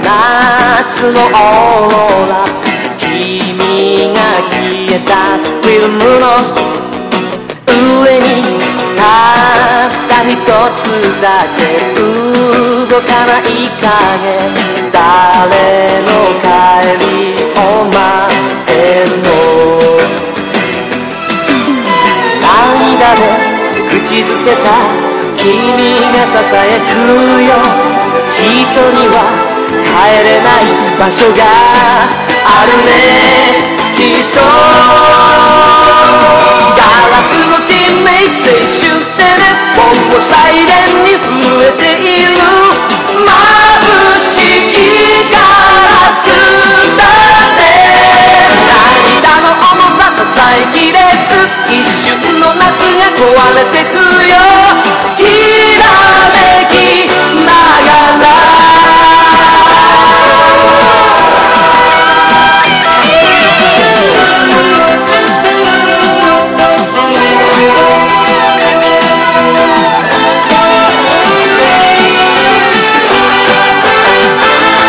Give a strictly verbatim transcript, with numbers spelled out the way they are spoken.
夏のオーロラ、君が消えたフィルムの上にたった一つだけ動かない影、誰の帰りを待ってるの。涙で口づけた君がささやくよ、人には帰れない場所があるね、きっと。ガラスのティーメイク青春ってね、もうサイレンに震えている、眩しいガラスだね。涙の重さ支えきれず、一瞬の夏が壊れてくよ。